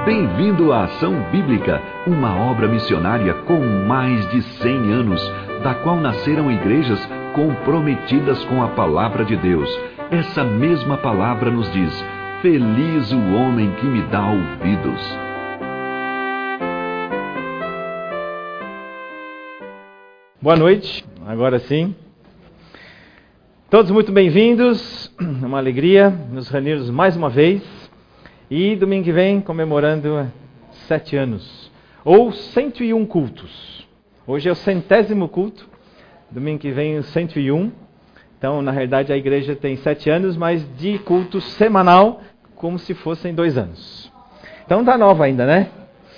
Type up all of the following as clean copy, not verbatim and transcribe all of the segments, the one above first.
Bem-vindo à Ação Bíblica, uma obra missionária com mais de 100 anos, da qual nasceram igrejas comprometidas com a Palavra de Deus. Essa mesma palavra nos diz: feliz o homem que me dá ouvidos. Boa noite, agora sim. Todos muito bem-vindos, é uma alegria nos reunirmos mais uma vez. E domingo que vem, comemorando 7 anos, ou 101 cultos. Hoje é o 100º culto, domingo que vem o 101. Então, na realidade, a igreja tem 7 anos, mas de culto semanal, como se fossem 2 anos. Então, tá nova ainda, né?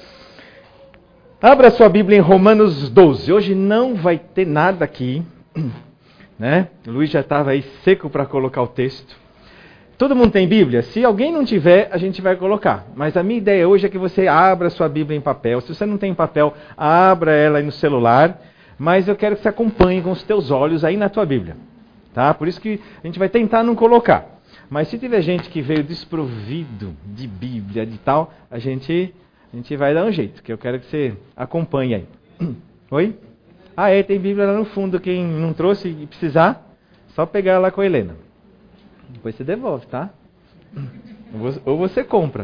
Abra sua Bíblia em Romanos 12. Hoje não vai ter nada aqui, né? O Luiz já estava aí seco para colocar o texto. Todo mundo tem Bíblia? Se alguém não tiver, a gente vai colocar. Mas a minha ideia hoje é que você abra sua Bíblia em papel. Se você não tem papel, abra ela aí no celular. Mas eu quero que você acompanhe com os teus olhos aí na tua Bíblia. Tá? Por isso que a gente vai tentar não colocar. Mas se tiver gente que veio desprovido de Bíblia, de tal, a gente vai dar um jeito. Que eu quero que você acompanhe aí. Oi? Tem Bíblia lá no fundo. Quem não trouxe e precisar, só pegar lá com a Helena. Depois você devolve, tá? Ou você compra.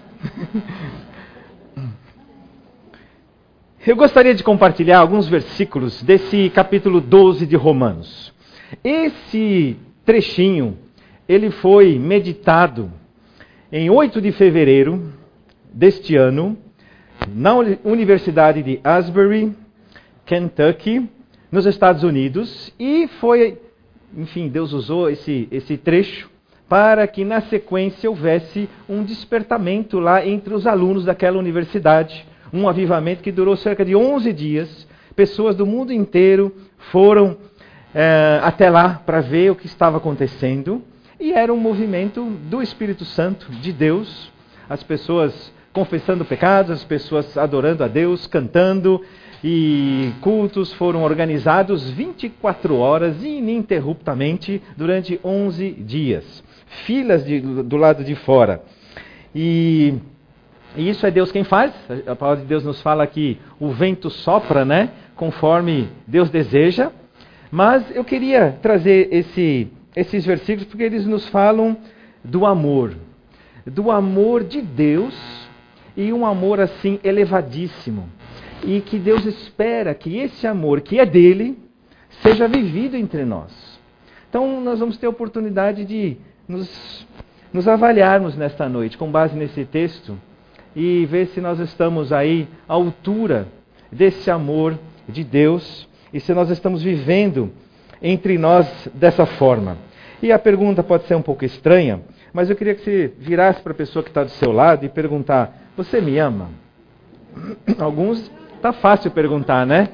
Eu gostaria de compartilhar alguns versículos desse capítulo 12 de Romanos. Esse trechinho, ele foi meditado em 8 de fevereiro deste ano, na Universidade de Asbury, Kentucky, nos Estados Unidos, e foi... Enfim, Deus usou esse trecho para que na sequência houvesse um despertamento lá entre os alunos daquela universidade, um avivamento que durou cerca de 11 dias. Pessoas do mundo inteiro foram até lá para ver o que estava acontecendo, e era um movimento do Espírito Santo, de Deus, as pessoas confessando pecados, as pessoas adorando a Deus, cantando. E cultos foram organizados 24 horas ininterruptamente durante 11 dias. Filas do lado de fora. E isso é Deus quem faz. A palavra de Deus nos fala que o vento sopra, né, conforme Deus deseja. Mas eu queria trazer esses versículos porque eles nos falam do amor de Deus, e um amor assim elevadíssimo. E que Deus espera que esse amor que é dele seja vivido entre nós. Então nós vamos ter a oportunidade de nos avaliarmos nesta noite com base nesse texto e ver se nós estamos aí à altura desse amor de Deus e se nós estamos vivendo entre nós dessa forma. E a pergunta pode ser um pouco estranha, mas eu queria que você virasse para a pessoa que está do seu lado e perguntar: você me ama? Alguns... Tá fácil perguntar, né?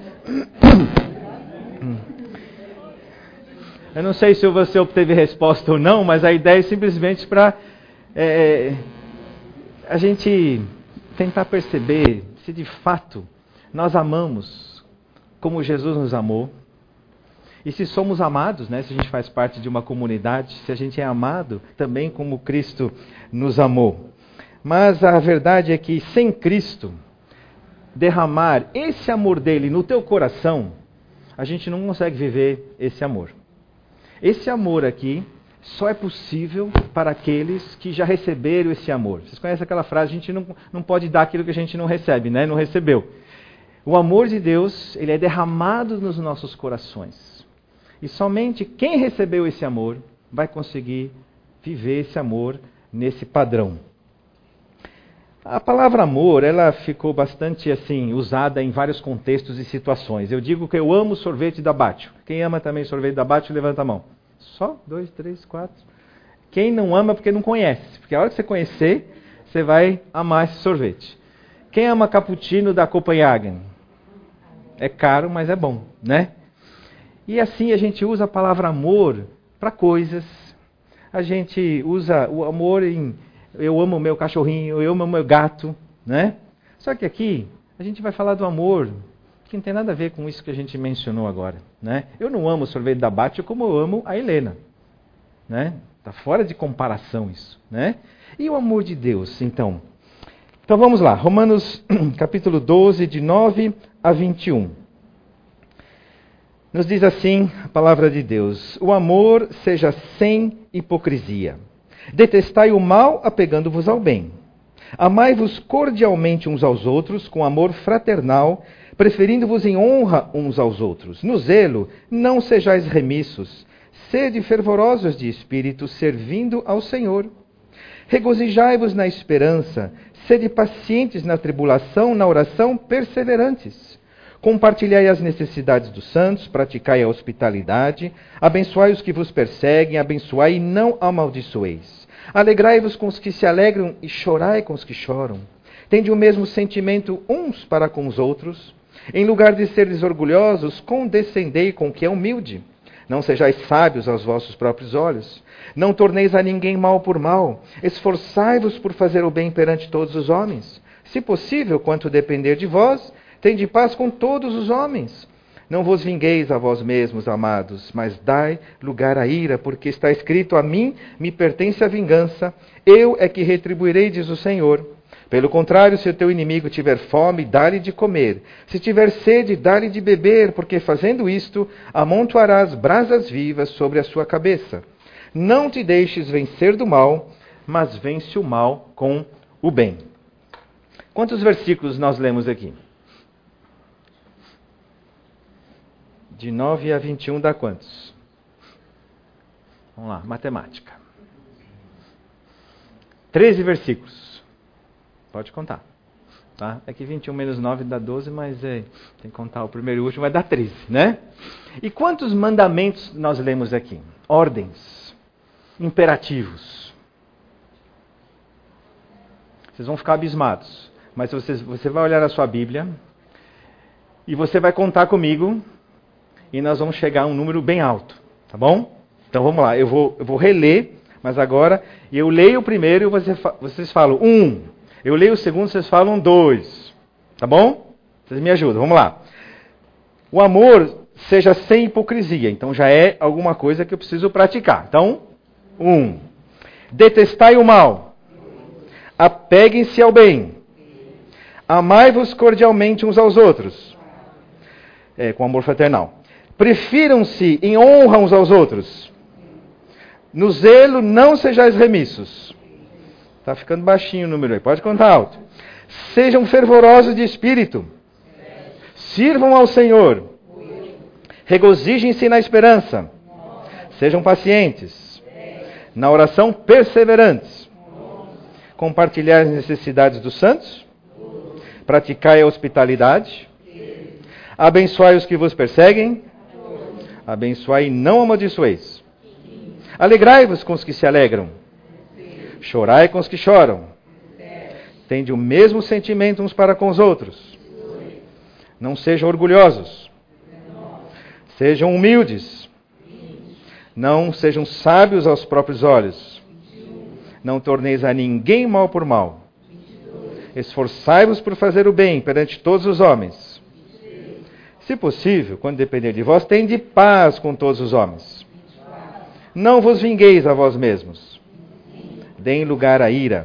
Eu não sei se você obteve resposta ou não, mas a ideia é simplesmente para a gente tentar perceber se de fato nós amamos como Jesus nos amou. E se somos amados, né? Se a gente faz parte de uma comunidade, se a gente é amado também como Cristo nos amou. Mas a verdade é que sem Cristo derramar esse amor dele no teu coração, a gente não consegue viver esse amor. Esse amor aqui só é possível para aqueles que já receberam esse amor. Vocês conhecem aquela frase: a gente não pode dar aquilo que a gente não recebe, né? Não recebeu. O amor de Deus, ele é derramado nos nossos corações. E somente quem recebeu esse amor vai conseguir viver esse amor nesse padrão. A palavra amor, ela ficou bastante assim usada em vários contextos e situações. Eu digo que eu amo sorvete da Bátio. Quem ama também sorvete da Bátio, levanta a mão. Só? 2, 3, 4. Quem não ama porque não conhece. Porque a hora que você conhecer, você vai amar esse sorvete. Quem ama cappuccino da Copenhagen? É caro, mas é bom, né? E assim a gente usa a palavra amor para coisas. A gente usa o amor em... Eu amo o meu cachorrinho, eu amo o meu gato, né? Só que aqui a gente vai falar do amor que não tem nada a ver com isso que a gente mencionou agora, né? Eu não amo o sorvete da Bátio como eu amo a Helena, né? Está fora de comparação isso, né? E o amor de Deus, então? Então vamos lá, Romanos capítulo 12, de 9 a 21. Nos diz assim a palavra de Deus: o amor seja sem hipocrisia. Detestai o mal, apegando-vos ao bem. Amai-vos cordialmente uns aos outros, com amor fraternal, preferindo-vos em honra uns aos outros. No zelo, não sejais remissos. Sede fervorosos de espírito, servindo ao Senhor. Regozijai-vos na esperança. Sede pacientes na tribulação, na oração, perseverantes. Compartilhai as necessidades dos santos, praticai a hospitalidade, abençoai os que vos perseguem, abençoai e não amaldiçoeis. Alegrai-vos com os que se alegram e chorai com os que choram. Tende o mesmo sentimento uns para com os outros. Em lugar de seres orgulhosos, condescendei com o que é humilde. Não sejais sábios aos vossos próprios olhos. Não torneis a ninguém mal por mal. Esforçai-vos por fazer o bem perante todos os homens. Se possível, quanto depender de vós, tende paz com todos os homens. Não vos vingueis a vós mesmos, amados, mas dai lugar à ira, porque está escrito: a mim me pertence a vingança, eu é que retribuirei, diz o Senhor. Pelo contrário, se o teu inimigo tiver fome, dá-lhe de comer. Se tiver sede, dá-lhe de beber, porque fazendo isto, amontoarás brasas vivas sobre a sua cabeça. Não te deixes vencer do mal, mas vence o mal com o bem. Quantos versículos nós lemos aqui? De 9 a 21 dá quantos? Vamos lá, matemática. 13 versículos. Pode contar. Tá? É que 21 menos 9 dá 12, mas tem que contar o primeiro e o último, vai dar 13, né? E quantos mandamentos nós lemos aqui? Ordens, imperativos. Vocês vão ficar abismados. Mas você vai olhar a sua Bíblia e você vai contar comigo e nós vamos chegar a um número bem alto, tá bom? Então vamos lá, eu vou reler, mas agora eu leio o primeiro e vocês falam 1. Eu leio o segundo, vocês falam 2. Tá bom? Vocês me ajudam, vamos lá. O amor seja sem hipocrisia. Então já é alguma coisa que eu preciso praticar. Então, 1. Detestai o mal. Apeguem-se ao bem. Amai-vos cordialmente uns aos outros. Com amor fraternal. Prefiram-se em honra uns aos outros. No zelo não sejais remissos. Está ficando baixinho o número aí, pode contar alto. Sejam fervorosos de espírito. Sirvam ao Senhor. Regozijem-se na esperança. Sejam pacientes. Na oração, perseverantes. Compartilhar as necessidades dos santos. Praticai a hospitalidade. Abençoai os que vos perseguem. Abençoai e não amaldiçoeis. Alegrai-vos com os que se alegram. Chorai com os que choram. Tende o mesmo sentimento uns para com os outros. Não sejam orgulhosos. Sejam humildes. Não sejam sábios aos próprios olhos. Não torneis a ninguém mal por mal. Esforçai-vos por fazer o bem perante todos os homens. Se possível, quando depender de vós, tende paz com todos os homens. Não vos vingueis a vós mesmos. Deem lugar à ira.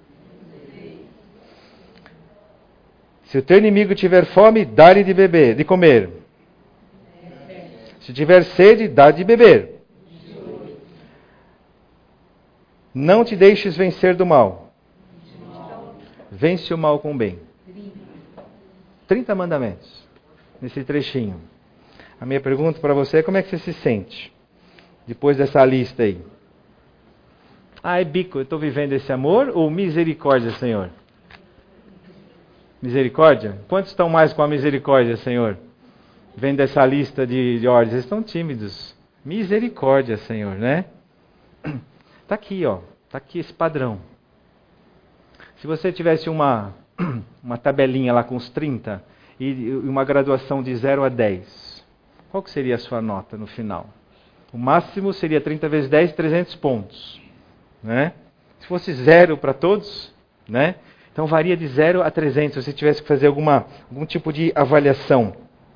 Se o teu inimigo tiver fome, dá-lhe de beber, de comer. Se tiver sede, dá de beber. Não te deixes vencer do mal. Vence o mal com o bem. 30 mandamentos nesse trechinho. A minha pergunta para você é: como é que você se sente depois dessa lista aí? É bico, eu estou vivendo esse amor ou misericórdia, Senhor? Misericórdia? Quantos estão mais com a misericórdia, Senhor? Vendo essa lista de ordens, eles estão tímidos. Misericórdia, Senhor, né? Está aqui, ó. Está aqui esse padrão. Se você tivesse uma tabelinha lá com os 30 e uma graduação de 0 a 10, qual que seria a sua nota no final? O máximo seria 30 vezes 10, 300 pontos. Né? Se fosse 0 para todos, né? Então varia de 0 a 300, se você tivesse que fazer algum tipo de avaliação.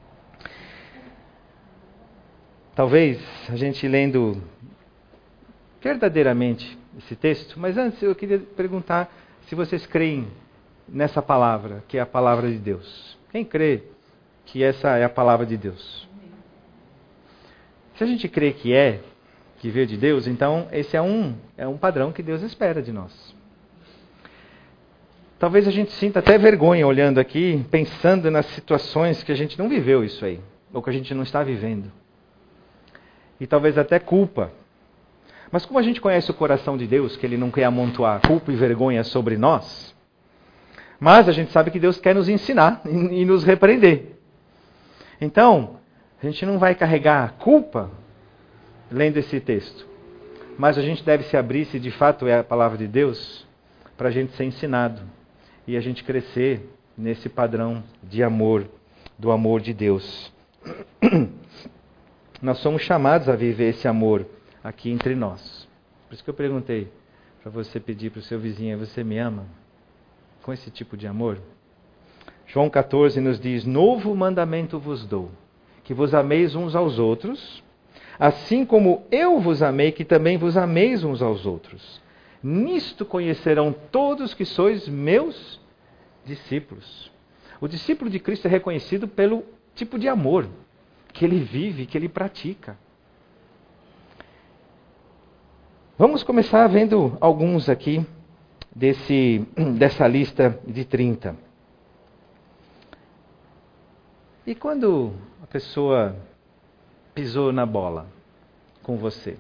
Talvez a gente lendo verdadeiramente esse texto, mas antes eu queria perguntar se vocês creem nessa palavra, que é a palavra de Deus? Quem crê que essa é a palavra de Deus? Se a gente crê que veio de Deus, então esse é um padrão que Deus espera de nós. Talvez a gente sinta até vergonha olhando aqui, pensando nas situações que a gente não viveu isso aí, ou que a gente não está vivendo. E talvez até culpa. Mas como a gente conhece o coração de Deus, que Ele não quer amontoar culpa e vergonha sobre nós, mas a gente sabe que Deus quer nos ensinar e nos repreender. Então, a gente não vai carregar culpa lendo esse texto. Mas a gente deve se abrir, se de fato é a palavra de Deus, para a gente ser ensinado. E a gente crescer nesse padrão de amor, do amor de Deus. Nós somos chamados a viver esse amor aqui entre nós. Por isso que eu perguntei para você pedir para o seu vizinho, você me ama? Com esse tipo de amor? João 14 nos diz, novo mandamento vos dou, que vos ameis uns aos outros, assim como eu vos amei, que também vos ameis uns aos outros. Nisto conhecerão todos que sois meus discípulos. O discípulo de Cristo é reconhecido pelo tipo de amor que ele vive, que ele pratica. Vamos começar vendo alguns aqui dessa lista de 30. E quando a pessoa pisou na bola com você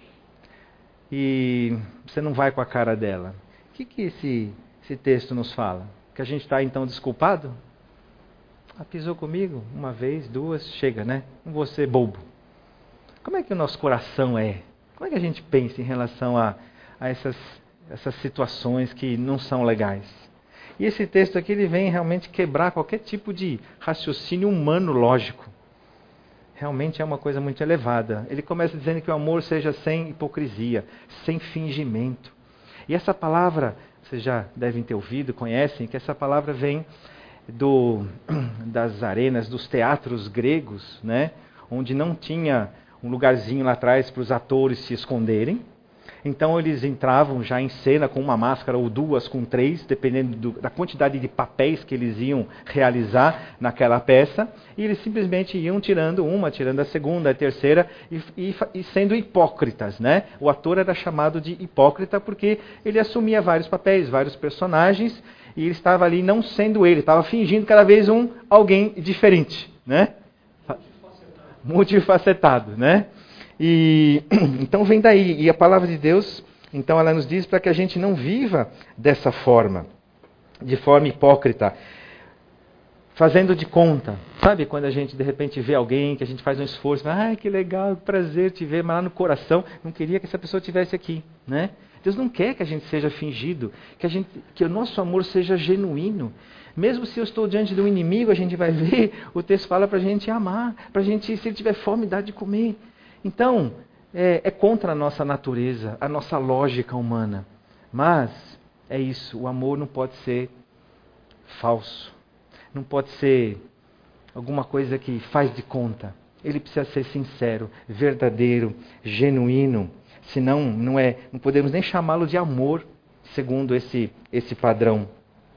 e você não vai com a cara dela, o que esse texto nos fala? Que a gente está então desculpado? Pisou comigo uma vez, duas, chega, né? Não vou ser bobo. Como é que o nosso coração é? Como é que a gente pensa em relação a essas situações que não são legais? E esse texto aqui ele vem realmente quebrar qualquer tipo de raciocínio humano lógico. Realmente é uma coisa muito elevada. Ele começa dizendo que o amor seja sem hipocrisia, sem fingimento. E essa palavra, vocês já devem ter ouvido, conhecem, que essa palavra vem das arenas, dos teatros gregos, né? Onde não tinha um lugarzinho lá atrás para os atores se esconderem. Então eles entravam já em cena com uma máscara ou duas, com três, dependendo da quantidade de papéis que eles iam realizar naquela peça. E eles simplesmente iam tirando uma, tirando a segunda, a terceira, e sendo hipócritas, né? O ator era chamado de hipócrita porque ele assumia vários papéis, vários personagens, e ele estava ali não sendo ele, estava fingindo cada vez alguém diferente, né? Multifacetado, né? E então vem daí, e a palavra de Deus, então ela nos diz para que a gente não viva dessa forma, de forma hipócrita, fazendo de conta. Sabe quando a gente de repente vê alguém, que a gente faz um esforço, ai que legal, prazer te ver, mas lá no coração não queria que essa pessoa estivesse aqui, né? Deus não quer que a gente seja fingido, que o nosso amor seja genuíno. Mesmo se eu estou diante de um inimigo, a gente vai ver, o texto fala para a gente amar, para a gente, se ele tiver fome, dar de comer. Então, é contra a nossa natureza, a nossa lógica humana. Mas, é isso, o amor não pode ser falso. Não pode ser alguma coisa que faz de conta. Ele precisa ser sincero, verdadeiro, genuíno. Senão, não podemos nem chamá-lo de amor, segundo esse padrão.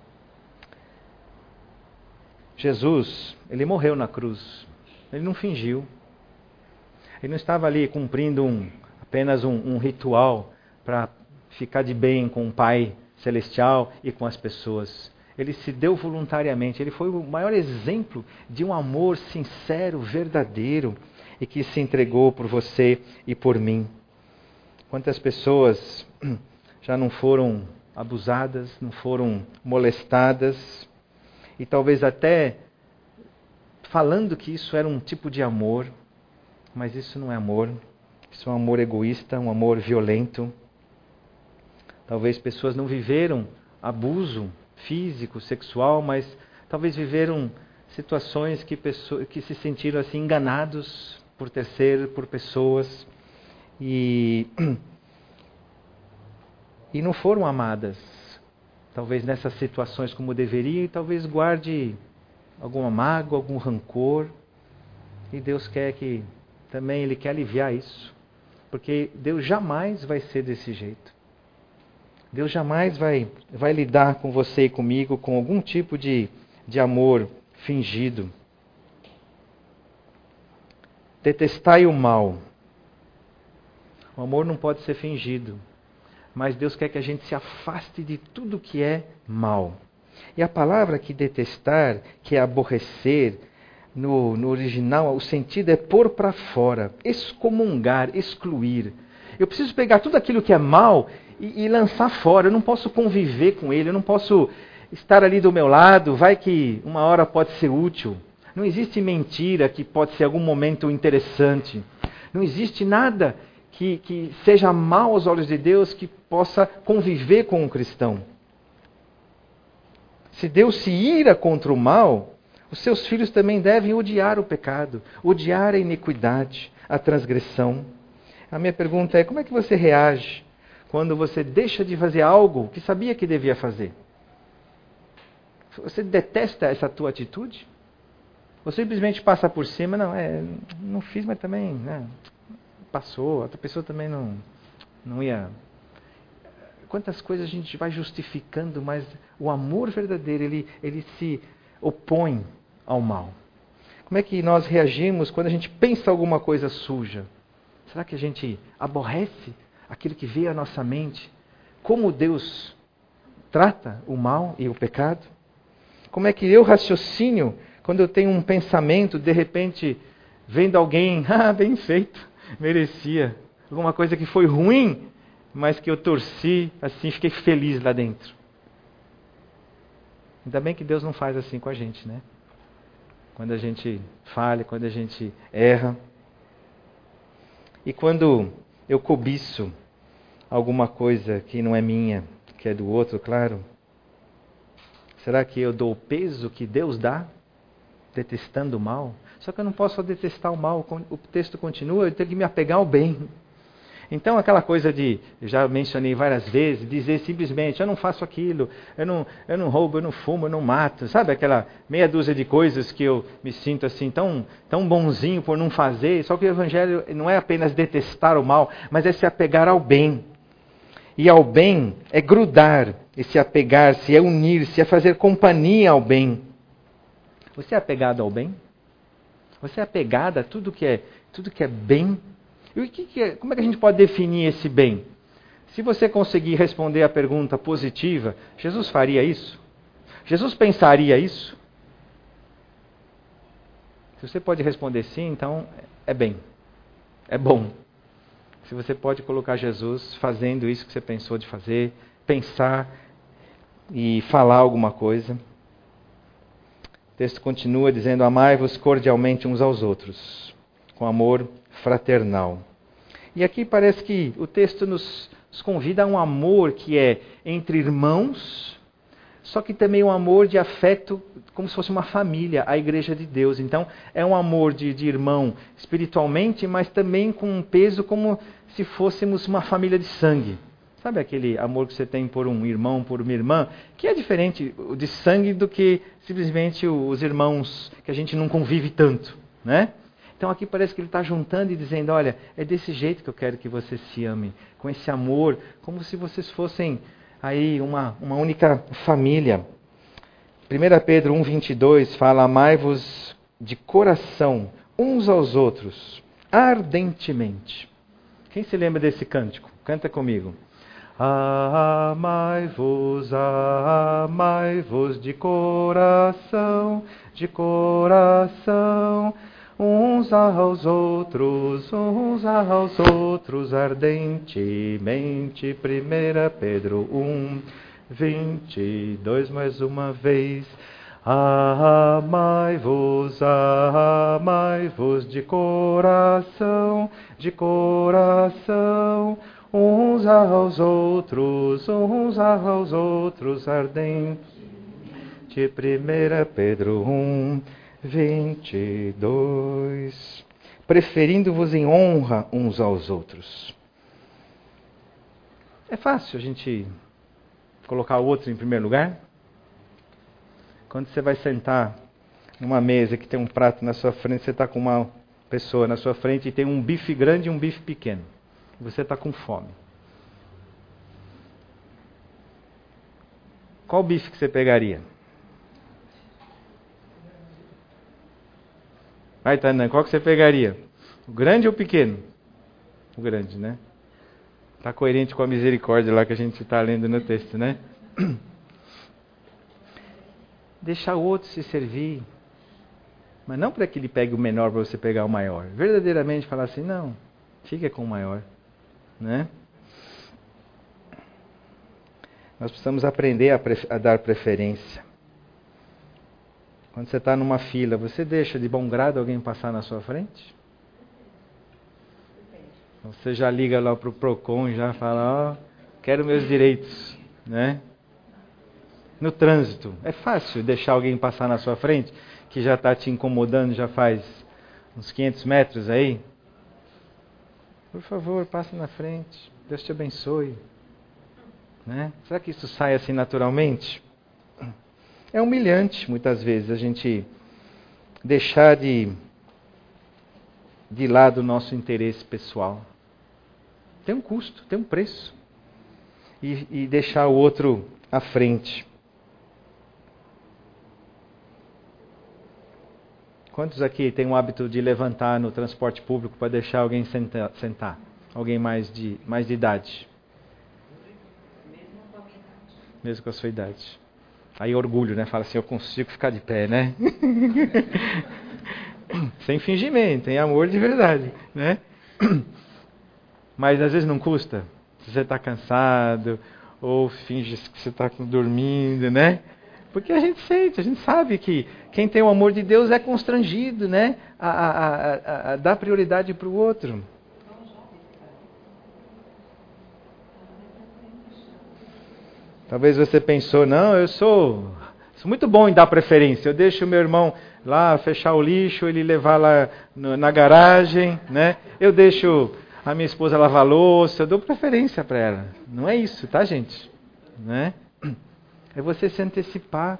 Jesus, ele morreu na cruz. Ele não fingiu. Ele não estava ali cumprindo apenas um ritual para ficar de bem com o Pai Celestial e com as pessoas. Ele se deu voluntariamente. Ele foi o maior exemplo de um amor sincero, verdadeiro e que se entregou por você e por mim. Quantas pessoas já não foram abusadas, não foram molestadas e talvez até falando que isso era um tipo de amor. Mas isso não é amor, isso é um amor egoísta, um amor violento. Talvez pessoas não viveram abuso físico, sexual, mas talvez viveram situações que se sentiram assim enganados por terceiros, por pessoas e não foram amadas. Talvez nessas situações como deveria, e talvez guarde alguma mágoa, algum rancor. E Deus quer que também Ele quer aliviar isso. Porque Deus jamais vai ser desse jeito. Deus jamais vai lidar com você e comigo com algum tipo de amor fingido. Detestai o mal. O amor não pode ser fingido. Mas Deus quer que a gente se afaste de tudo que é mal. E a palavra que detestar, que é aborrecer, no original, o sentido é pôr para fora, excomungar, excluir. Eu preciso pegar tudo aquilo que é mal e lançar fora. Eu não posso conviver com ele, eu não posso estar ali do meu lado, vai que uma hora pode ser útil. Não existe mentira que pode ser algum momento interessante. Não existe nada que seja mal aos olhos de Deus que possa conviver com um cristão. Se Deus se ira contra o mal, os seus filhos também devem odiar o pecado, odiar a iniquidade, a transgressão. A minha pergunta é, como é que você reage quando você deixa de fazer algo que sabia que devia fazer? Você detesta essa tua atitude? Ou simplesmente passa por cima, não fiz, mas também passou, a outra pessoa também não ia... Quantas coisas a gente vai justificando, mas o amor verdadeiro, ele se opõe ao mal. Como é que nós reagimos quando a gente pensa alguma coisa suja? Será que a gente aborrece aquilo que veio à nossa mente? Como Deus trata o mal e o pecado? Como é que eu raciocínio quando eu tenho um pensamento, de repente, vendo alguém, bem feito, merecia. Alguma coisa que foi ruim, mas que eu torci, assim, fiquei feliz lá dentro. Ainda bem que Deus não faz assim com a gente, né? Quando a gente falha, quando a gente erra. E quando eu cobiço alguma coisa que não é minha, que é do outro, claro, será que eu dou o peso que Deus dá, detestando o mal? Só que eu não posso só detestar o mal, o texto continua, eu tenho que me apegar ao bem. Então aquela coisa de, eu já mencionei várias vezes, dizer simplesmente, eu não faço aquilo, eu não roubo, eu não fumo, eu não mato, sabe aquela meia dúzia de coisas que eu me sinto assim tão bonzinho por não fazer, só que o Evangelho não é apenas detestar o mal, mas é se apegar ao bem. E ao bem é grudar, é se apegar-se, é unir-se, é fazer companhia ao bem. Você é apegado ao bem? Você é apegado a tudo que é bem? E como é que a gente pode definir esse bem? Se você conseguir responder a pergunta positiva, Jesus faria isso? Jesus pensaria isso? Se você pode responder sim, então é bem. É bom. Se você pode colocar Jesus fazendo isso que você pensou de fazer, pensar e falar alguma coisa. O texto continua dizendo, amai-vos cordialmente uns aos outros, com amor fraternal. E aqui parece que o texto nos convida a um amor que é entre irmãos, só que também um amor de afeto, como se fosse uma família, a igreja de Deus. Então, é um amor de irmão espiritualmente, mas também com um peso como se fôssemos uma família de sangue. Sabe aquele amor que você tem por um irmão, por uma irmã, que é diferente de sangue do que simplesmente os irmãos que a gente não convive tanto, né? Então aqui parece que ele está juntando e dizendo, olha, é desse jeito que eu quero que vocês se amem, com esse amor, como se vocês fossem aí uma única família. 1 Pedro 1,22 fala, amai-vos de coração uns aos outros, ardentemente. Quem se lembra desse cântico? Canta comigo. Amai-vos de coração, uns aos outros, ardentemente. 1 Pedro 1:22, mais uma vez. Amai-vos de coração, uns aos outros, ardente. 1 Pedro 1:22. Preferindo-vos em honra uns aos outros. É fácil a gente colocar o outro em primeiro lugar? Quando você vai sentar numa mesa que tem um prato na sua frente, você está com uma pessoa na sua frente e tem um bife grande e um bife pequeno. Você está com fome. Qual bife que você pegaria? Vai, Tanan, qual que você pegaria? O grande ou o pequeno? O grande, né? Está coerente com a misericórdia lá que a gente está lendo no texto, né? Deixar o outro se servir. Mas não para que ele pegue o menor para você pegar o maior. Verdadeiramente falar assim, não, fica com o maior. Né? Nós precisamos aprender a dar preferência. Quando você está numa fila, você deixa de bom grado alguém passar na sua frente? Você já liga lá para o Procon e já fala, quero meus direitos. Né? No trânsito, é fácil deixar alguém passar na sua frente, que já está te incomodando, já faz uns 500 metros aí? Por favor, passe na frente. Deus te abençoe. Né? Será que isso sai assim naturalmente? É humilhante, muitas vezes, a gente deixar de lado o nosso interesse pessoal. Tem um custo, tem um preço. E deixar o outro à frente. Quantos aqui têm o hábito de levantar no transporte público para deixar alguém sentar? Alguém mais de idade? Mesmo com a sua idade. Aí orgulho, né? Fala assim, eu consigo ficar de pé, né? Sem fingimento, em amor de verdade, né? Mas às vezes não custa. Se você está cansado, ou finge que você está dormindo, né? Porque a gente sente, a gente sabe que quem tem o amor de Deus é constrangido, né? A dar prioridade para o outro. Talvez você pensou, não, eu sou muito bom em dar preferência. Eu deixo o meu irmão lá fechar o lixo, ele levar lá na garagem, né? Eu deixo a minha esposa lavar a louça, eu dou preferência para ela. Não é isso, tá, gente? Né? É você se antecipar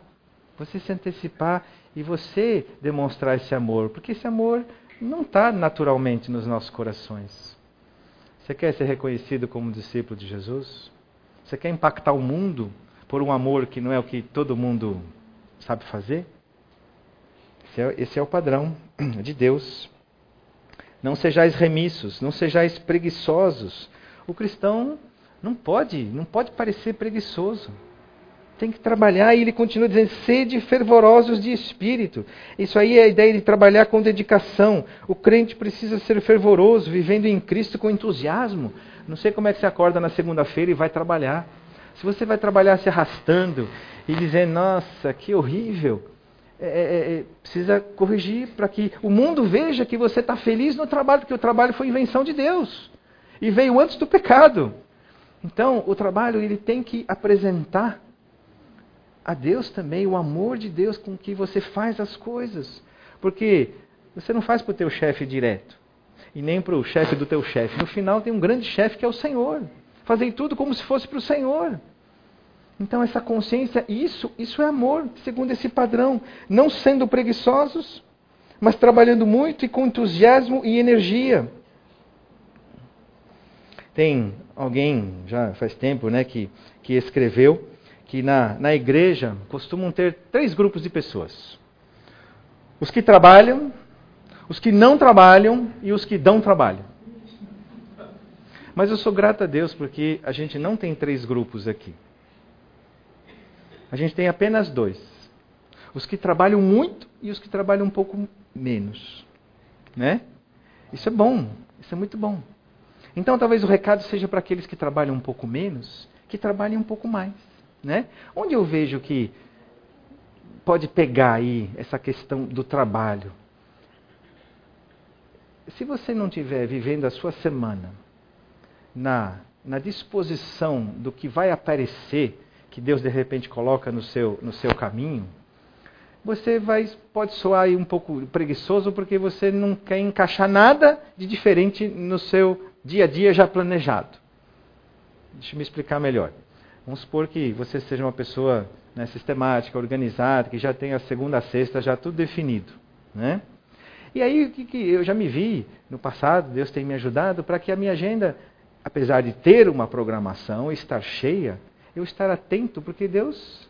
e você demonstrar esse amor, porque esse amor não está naturalmente nos nossos corações. Você quer ser reconhecido como discípulo de Jesus? Você quer impactar o mundo por um amor que não é o que todo mundo sabe fazer? Esse é o padrão de Deus. Não sejais remissos, não sejais preguiçosos. O cristão não pode parecer preguiçoso. Tem que trabalhar, e ele continua dizendo, sede fervorosos de espírito. Isso aí é a ideia de trabalhar com dedicação. O crente precisa ser fervoroso, vivendo em Cristo com entusiasmo. Não sei como é que você acorda na segunda-feira e vai trabalhar. Se você vai trabalhar se arrastando e dizendo, nossa, que horrível, precisa corrigir para que o mundo veja que você está feliz no trabalho, porque o trabalho foi invenção de Deus e veio antes do pecado. Então, o trabalho ele tem que apresentar a Deus também, o amor de Deus com que você faz as coisas. Porque você não faz para o teu chefe direto, e nem para o chefe do teu chefe. No final tem um grande chefe que é o Senhor. Fazei tudo como se fosse para o Senhor. Então essa consciência, isso é amor, segundo esse padrão. Não sendo preguiçosos, mas trabalhando muito e com entusiasmo e energia. Tem alguém, já faz tempo, né, que escreveu que na igreja costumam ter 3 grupos de pessoas. Os que trabalham, os que não trabalham e os que dão trabalho. Mas eu sou grato a Deus porque a gente não tem 3 grupos aqui. A gente tem apenas 2. Os que trabalham muito e os que trabalham um pouco menos. Né? Isso é bom, isso é muito bom. Então talvez o recado seja para aqueles que trabalham um pouco menos, que trabalhem um pouco mais. Né? Onde eu vejo que pode pegar aí essa questão do trabalho? Se você não estiver vivendo a sua semana na disposição do que vai aparecer, que Deus de repente coloca no seu caminho, você pode soar aí um pouco preguiçoso porque você não quer encaixar nada de diferente no seu dia a dia já planejado. Deixa eu me explicar melhor. Vamos supor que você seja uma pessoa, né, sistemática, organizada, que já tem a segunda a sexta já tudo definido. Né? E aí que eu já me vi no passado, Deus tem me ajudado para que a minha agenda, apesar de ter uma programação, estar cheia, eu estar atento, porque Deus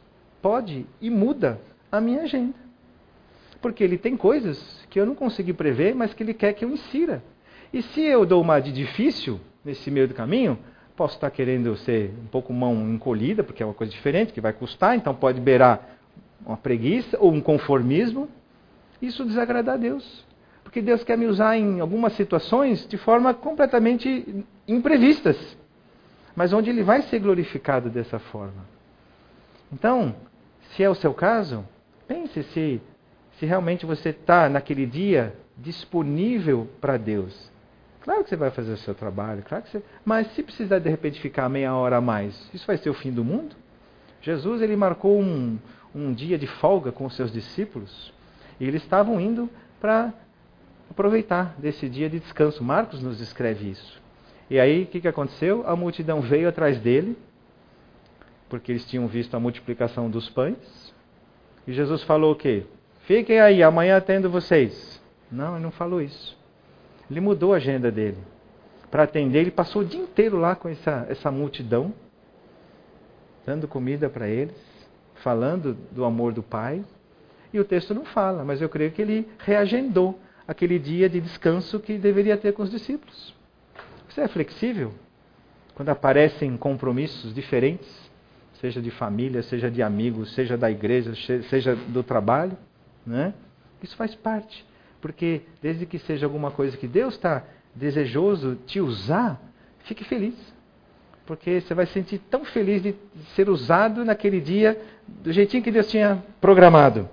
pode e muda a minha agenda. Porque Ele tem coisas que eu não consegui prever, mas que Ele quer que eu insira. E se eu dou uma de difícil nesse meio do caminho, posso estar querendo ser um pouco mão encolhida, porque é uma coisa diferente, que vai custar, então pode beirar uma preguiça ou um conformismo. Isso desagrada a Deus. Porque Deus quer me usar em algumas situações de forma completamente imprevistas, mas onde Ele vai ser glorificado dessa forma. Então, se é o seu caso, pense se realmente você está naquele dia disponível para Deus. Claro que você vai fazer o seu trabalho, claro que você... mas se precisar de repente ficar meia hora a mais, isso vai ser o fim do mundo? Jesus, ele marcou um dia de folga com os seus discípulos e eles estavam indo para aproveitar desse dia de descanso. Marcos nos descreve isso. E aí, o que aconteceu? A multidão veio atrás dele, porque eles tinham visto a multiplicação dos pães. E Jesus falou o quê? Fiquem aí, amanhã atendo vocês. Não, ele não falou isso. Ele mudou a agenda dele. Para atender, ele passou o dia inteiro lá com essa multidão, dando comida para eles, falando do amor do Pai. E o texto não fala, mas eu creio que ele reagendou aquele dia de descanso que deveria ter com os discípulos. Você é flexível quando aparecem compromissos diferentes, seja de família, seja de amigos, seja da igreja, seja do trabalho, né? Isso faz parte, porque desde que seja alguma coisa que Deus está desejoso te usar, fique feliz, porque você vai se sentir tão feliz de ser usado naquele dia do jeitinho que Deus tinha programado.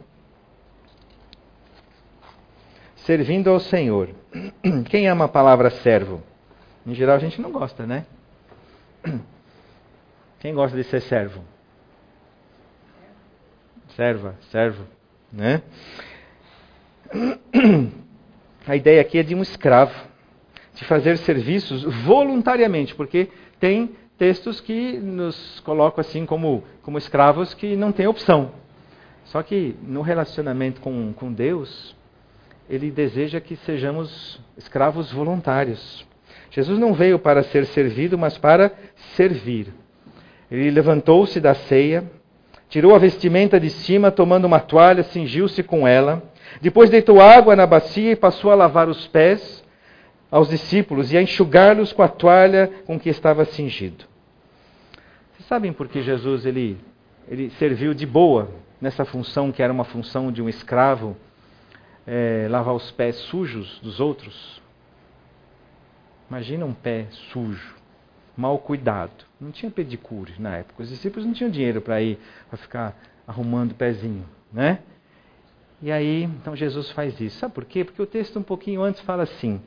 Servindo ao Senhor. Quem ama a palavra servo? Em geral a gente não gosta, né? Quem gosta de ser servo? Servo, né? A ideia aqui é de um escravo, de fazer serviços voluntariamente, porque tem textos que nos colocam assim como escravos que não têm opção. Só que no relacionamento com Deus, Ele deseja que sejamos escravos voluntários. Jesus não veio para ser servido, mas para servir. Ele levantou-se da ceia, tirou a vestimenta de cima, tomando uma toalha, cingiu-se com ela. Depois deitou água na bacia e passou a lavar os pés aos discípulos e a enxugá-los com a toalha com que estava cingido. Vocês sabem por que Jesus ele serviu de boa nessa função que era uma função de um escravo, lavar os pés sujos dos outros? Imagina um pé sujo, mal cuidado. Não tinha pedicure na época. Os discípulos não tinham dinheiro para ficar arrumando o pezinho, né? E aí, então Jesus faz isso. Sabe por quê? Porque o texto um pouquinho antes fala assim: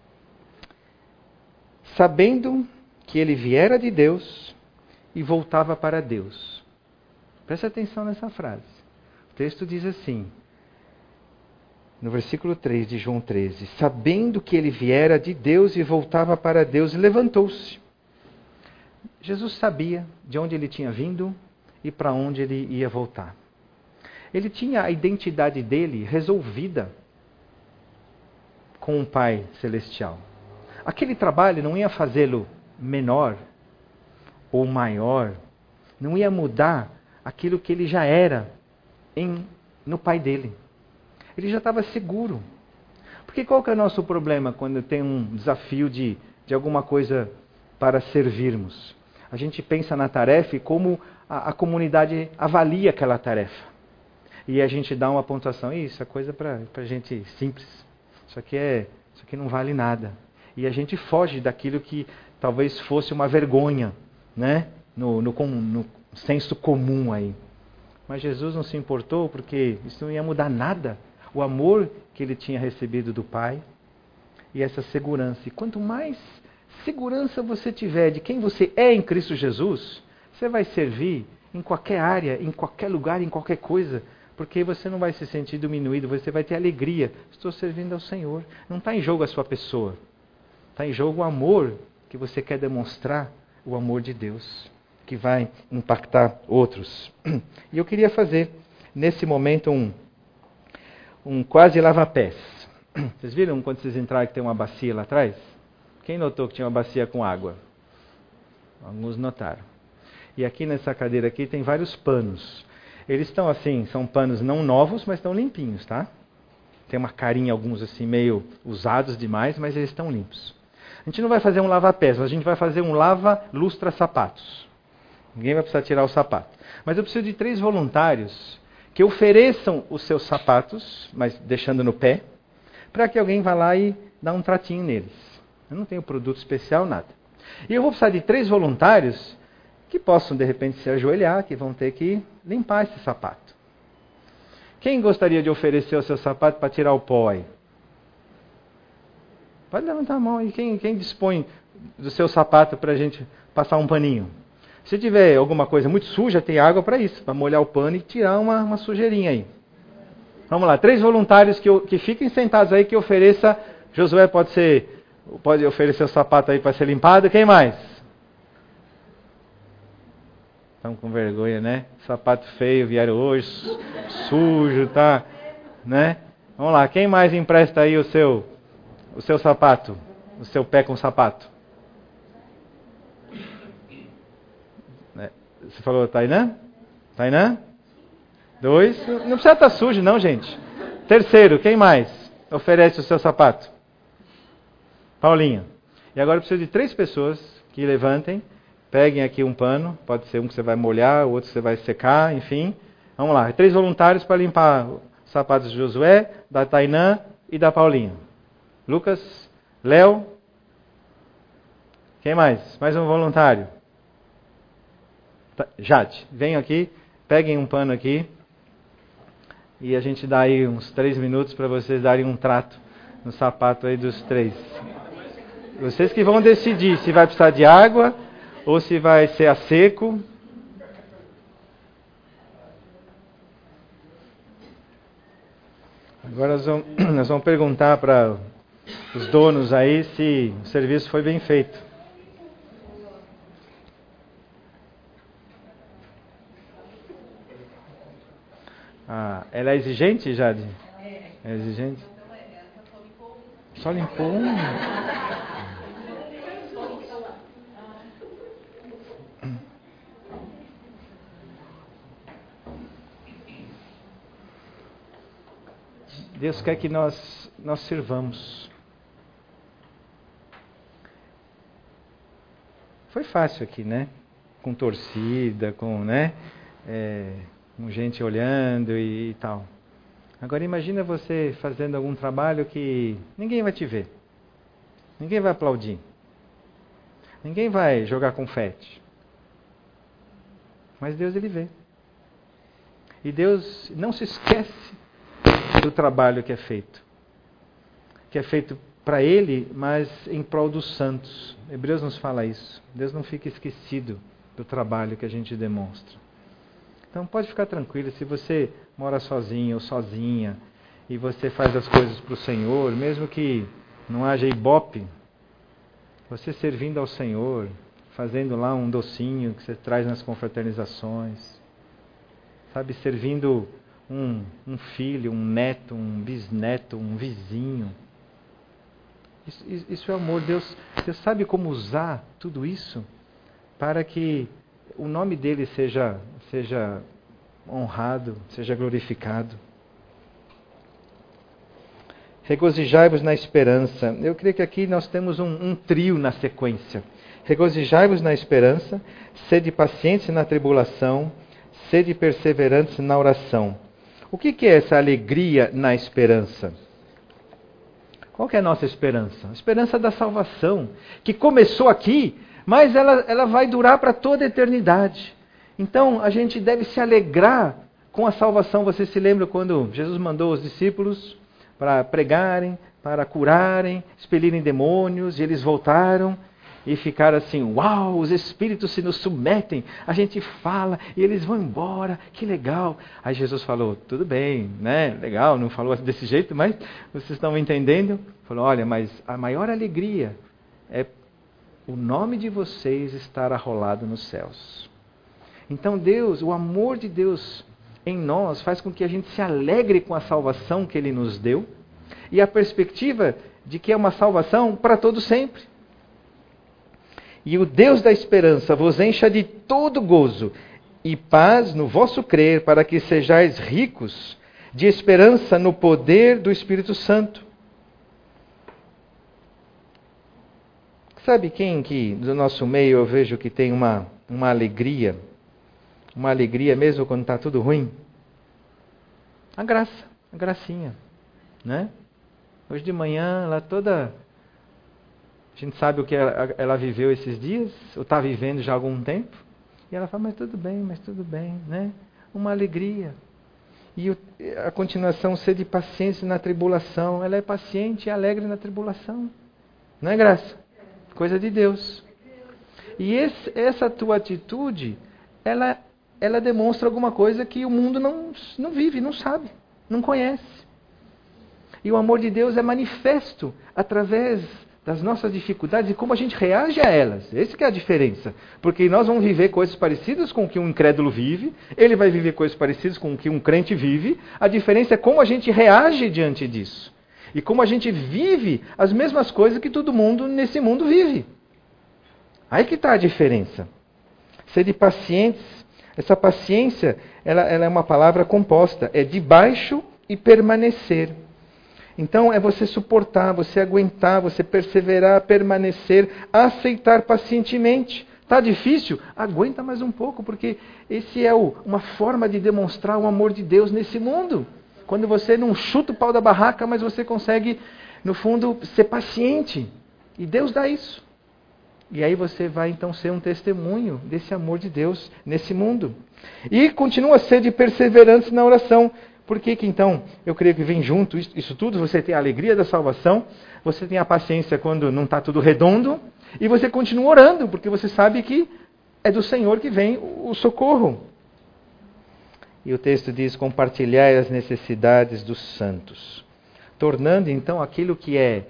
sabendo que ele viera de Deus e voltava para Deus. Presta atenção nessa frase. O texto diz assim, no versículo 3 de João 13, sabendo que ele viera de Deus e voltava para Deus, levantou-se. Jesus sabia de onde ele tinha vindo e para onde ele ia voltar. Ele tinha a identidade dele resolvida com o Pai Celestial. Aquele trabalho não ia fazê-lo menor ou maior, não ia mudar aquilo que ele já era no Pai dele. Ele já estava seguro. Porque qual que é o nosso problema quando tem um desafio de alguma coisa para servirmos? A gente pensa na tarefa e como a comunidade avalia aquela tarefa. E a gente dá uma pontuação. Isso é coisa para gente simples. Isso aqui não vale nada. E a gente foge daquilo que talvez fosse uma vergonha, né? No senso comum aí. Mas Jesus não se importou porque isso não ia mudar nada. O amor que ele tinha recebido do Pai e essa segurança. E quanto mais segurança você tiver de quem você é em Cristo Jesus, você vai servir em qualquer área, em qualquer lugar, em qualquer coisa, porque você não vai se sentir diminuído, você vai ter alegria. Estou servindo ao Senhor. Não está em jogo a sua pessoa. Está em jogo o amor que você quer demonstrar, o amor de Deus, que vai impactar outros. E eu queria fazer, nesse momento, um quase lava-pés. Vocês viram quando vocês entraram que tem uma bacia lá atrás? Quem notou que tinha uma bacia com água? Alguns notaram. E aqui nessa cadeira aqui tem vários panos. Eles estão assim, são panos não novos, mas estão limpinhos, tá? Tem uma carinha, alguns assim, meio usados demais, mas eles estão limpos. A gente não vai fazer um lava-pés, mas a gente vai fazer um lava-lustra-sapatos. Ninguém vai precisar tirar o sapato. Mas eu preciso de 3 voluntários que ofereçam os seus sapatos, mas deixando no pé, para que alguém vá lá e dá um tratinho neles. Eu não tenho produto especial, nada. E eu vou precisar de 3 voluntários que possam, de repente, se ajoelhar, que vão ter que limpar esse sapato. Quem gostaria de oferecer o seu sapato para tirar o pó aí? Pode levantar a mão aí. Quem dispõe do seu sapato para a gente passar um paninho? Se tiver alguma coisa muito suja, tem água para isso, para molhar o pano e tirar uma sujeirinha aí. Vamos lá, 3 voluntários que fiquem sentados aí, que ofereça. Josué pode oferecer o sapato aí para ser limpado. Quem mais? Estão com vergonha, né? Sapato feio, vieram hoje, sujo, tá? Né? Vamos lá, quem mais empresta aí o seu sapato? O seu pé com sapato? Você falou Tainã? Tainã? 2. Não precisa estar sujo não, gente. 3, quem mais oferece o seu sapato? Paulinha. E agora eu preciso de 3 pessoas que levantem, peguem aqui um pano, pode ser um que você vai molhar, o outro que você vai secar, enfim. Vamos lá, 3 voluntários para limpar os sapatos de Josué, da Tainã e da Paulinha. Lucas, Léo. Quem mais? Mais um voluntário. Jade, venham aqui, peguem um pano aqui e a gente dá aí uns 3 minutos para vocês darem um trato no sapato aí dos 3. Vocês que vão decidir se vai precisar de água ou se vai ser a seco. Agora nós vamos perguntar para os donos aí se o serviço foi bem feito. Ela é exigente, Jade? É exigente? Só limpou um. Deus quer que nós sirvamos. Foi fácil aqui, né? Com torcida, com gente olhando e tal. Agora imagina você fazendo algum trabalho que ninguém vai te ver. Ninguém vai aplaudir. Ninguém vai jogar confete. Mas Deus, Ele vê. E Deus não se esquece do trabalho que é feito. Que é feito para Ele, mas em prol dos santos. Hebreus nos fala isso. Deus não fica esquecido do trabalho que a gente demonstra. Então pode ficar tranquilo, se você mora sozinho ou sozinha e você faz as coisas para o Senhor, mesmo que não haja ibope, você servindo ao Senhor, fazendo lá um docinho que você traz nas confraternizações, sabe, servindo um filho, um neto, um bisneto, um vizinho. Isso é amor. Deus sabe como usar tudo isso para que o nome dele seja honrado, seja glorificado. Regozijai-vos na esperança. Eu creio que aqui nós temos um trio na sequência. Regozijai-vos na esperança, sede pacientes na tribulação, sede perseverantes na oração. O que é essa alegria na esperança? Qual que é a nossa esperança? A esperança da salvação, que começou aqui, mas ela vai durar para toda a eternidade. Então, a gente deve se alegrar com a salvação. Você se lembra quando Jesus mandou os discípulos para pregarem, para curarem, expelirem demônios, e eles voltaram e ficaram assim, uau, os espíritos se nos submetem, a gente fala e eles vão embora, que legal. Aí Jesus falou, tudo bem, né, legal, não falou desse jeito, mas vocês estão entendendo? Falou, olha, mas a maior alegria é o nome de vocês estar arrolado nos céus. Então Deus, o amor de Deus em nós faz com que a gente se alegre com a salvação que Ele nos deu e a perspectiva de que é uma salvação para todo sempre. E o Deus da esperança vos encha de todo gozo e paz no vosso crer, para que sejais ricos de esperança no poder do Espírito Santo. Sabe quem que do nosso meio eu vejo que tem uma alegria mesmo quando está tudo ruim? A gracinha, né? Hoje de manhã, ela toda... A gente sabe o que ela viveu esses dias, ou está vivendo já há algum tempo. E ela fala, mas tudo bem, né? Uma alegria. E a continuação, ser de paciência na tribulação. Ela é paciente e alegre na tribulação. Não é, Graça? Coisa de Deus. E essa tua atitude, ela demonstra alguma coisa que o mundo não vive, não sabe, não conhece. E o amor de Deus é manifesto através das nossas dificuldades e como a gente reage a elas. Essa que é a diferença. Porque nós vamos viver coisas parecidas com o que um incrédulo vive, ele vai viver coisas parecidas com o que um crente vive. A diferença é como a gente reage diante disso. E como a gente vive as mesmas coisas que todo mundo nesse mundo vive. Aí que está a diferença. Ser de pacientes. Essa paciência, ela é uma palavra composta. É debaixo e permanecer. Então é você suportar, você aguentar, você perseverar, permanecer, aceitar pacientemente. Está difícil? Aguenta mais um pouco, porque esse é uma forma de demonstrar o amor de Deus nesse mundo. Quando você não chuta o pau da barraca, mas você consegue, no fundo, ser paciente. E Deus dá isso. E aí você vai então ser um testemunho desse amor de Deus nesse mundo. E continua a ser de perseverança na oração. Por que então, eu creio que vem junto isso tudo? Você tem a alegria da salvação, você tem a paciência quando não está tudo redondo, e você continua orando, porque você sabe que é do Senhor que vem o socorro. E o texto diz, compartilhai as necessidades dos santos. Tornando então aquilo que é